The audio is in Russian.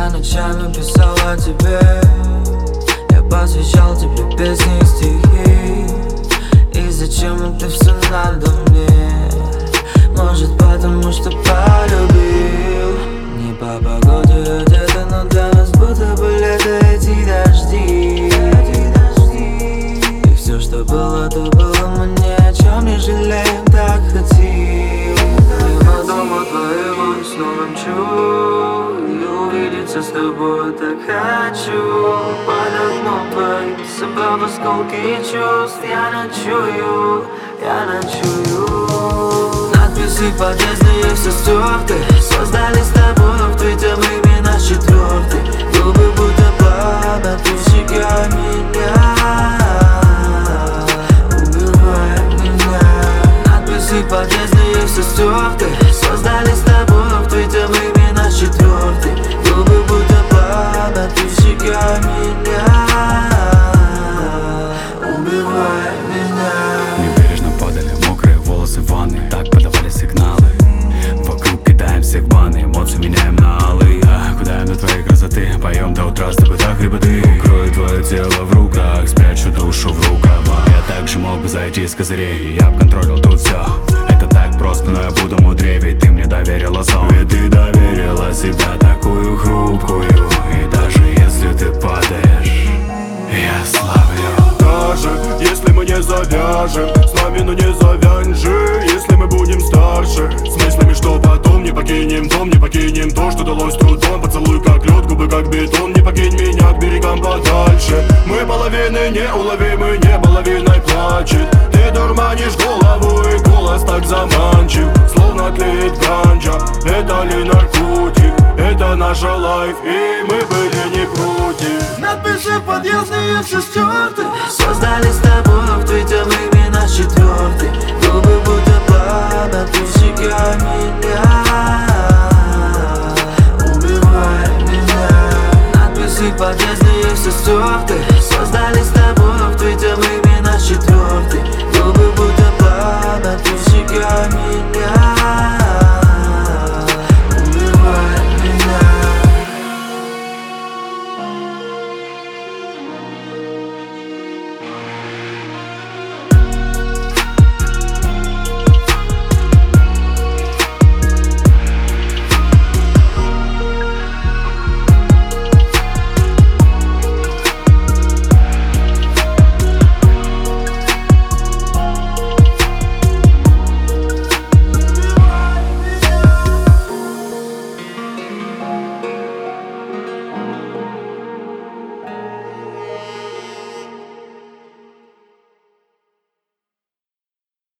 Я ночами писал о тебе, я посвящал тебе песни и стихи. И зачем это все надо мне? Может потому что полюбил. Не по погоде где-то, но для нас будто бы лето эти дожди. И все, что было, то было, мы ни о чем не жалеем, так хотим. Мимо дома твоего и снова мчу, и увидеться с тобой так хочу. Под окном твоим собрав осколки чувств, я ночую. Надписи подъездные все стерты, создали с тобой в твите мы наш четвертый. Губы будто пламя, ты сжигай меня, убивай меня. Надписи подъездные все стерты, создали с тобой в твите мы наш четвертый. Губы будто пламя, ты сжигай меня, убивай меня. Небрежно падали мокрые волосы в ванной, так подавали сигналы. Вокруг кидаем всех в баны, эмоции меняем на алые. Гуляем до твоей красоты, поем до утра с тобой так хрипоты. Укрою твое тело в руках, спрячу душу в рукавах. Я также мог бы зайти с козырей, я б контролил тут все. Это так просто, но я буду мудрее, ведь ты мне доверила сон. Ведь ты доверила себя такую хрупкую, и даже если ты падаешь, я славлю. Даже если мы не завяжем с нами, но не завянь же. Если мы будем старше, с мыслями, что потом не покинем дом, не покинем то, что далось трудом. Поцелуй как лед, губы как бетон, не покинь меня к берегам подальше. Мы половины неуловимы, не половиной плачет. Ты дурманишь голову, и голос так заманчив, словно тлеет ганджа. Это ли наркотик? Это наша лайф, и мы были не против. Надписи подъездные все стерты, создали с тобой в твите мы наш четвертый. Губы будто пламя, ты сжигай меня,